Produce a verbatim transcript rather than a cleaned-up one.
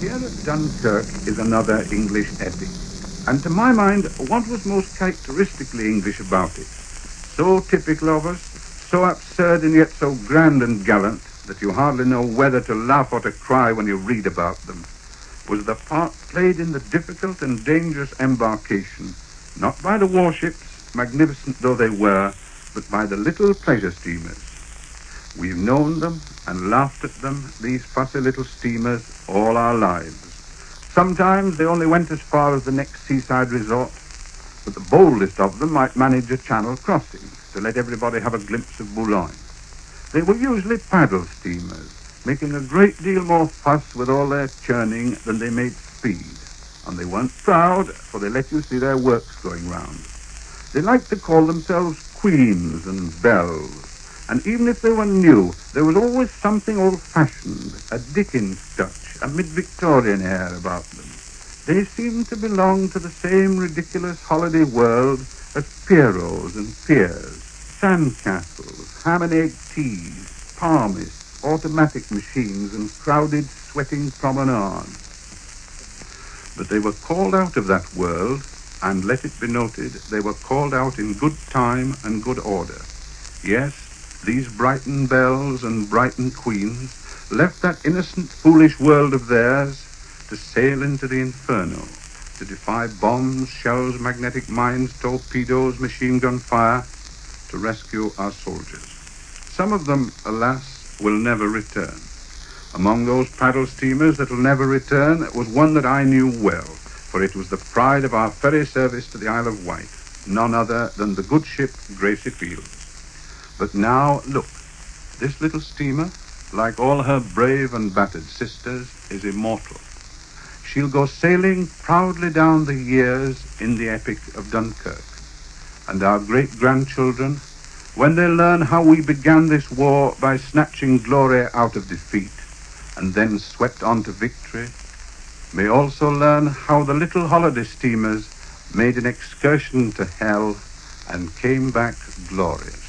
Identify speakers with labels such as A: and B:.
A: Here at Dunkirk is another English epic, and to my mind, what was most characteristically English about it, so typical of us, so absurd and yet so grand and gallant that you hardly know whether to laugh or to cry when you read about them, was the part played in the difficult and dangerous embarkation, not by the warships, magnificent though they were, but by the little pleasure steamers. We've known them and laughed at them, these fussy little steamers, all our lives. Sometimes they only went as far as the next seaside resort, but the boldest of them might manage a channel crossing to let everybody have a glimpse of Boulogne. They were usually paddle steamers, making a great deal more fuss with all their churning than they made speed. And they weren't proud, for they let you see their works going round. They liked to call themselves queens and belles, and even if they were new, there was always something old-fashioned, a Dickens touch, a mid-Victorian air about them. They seemed to belong to the same ridiculous holiday world as Pierrots and piers, sandcastles, ham and egg teas, palmists, automatic machines, and crowded, sweating promenades. But they were called out of that world, and let it be noted, they were called out in good time and good order. Yes, these Brighton belles and Brighton queens left that innocent, foolish world of theirs to sail into the inferno, to defy bombs, shells, magnetic mines, torpedoes, machine gun fire, to rescue our soldiers. Some of them, alas, will never return. Among those paddle steamers that will never return was one that I knew well, for it was the pride of our ferry service to the Isle of Wight, none other than the good ship Gracie Fields. But now, look, this little steamer, like all her brave and battered sisters, is immortal. She'll go sailing proudly down the years in the epic of Dunkirk. And our great-grandchildren, when they learn how we began this war by snatching glory out of defeat and then swept on to victory, may also learn how the little holiday steamers made an excursion to hell and came back glorious.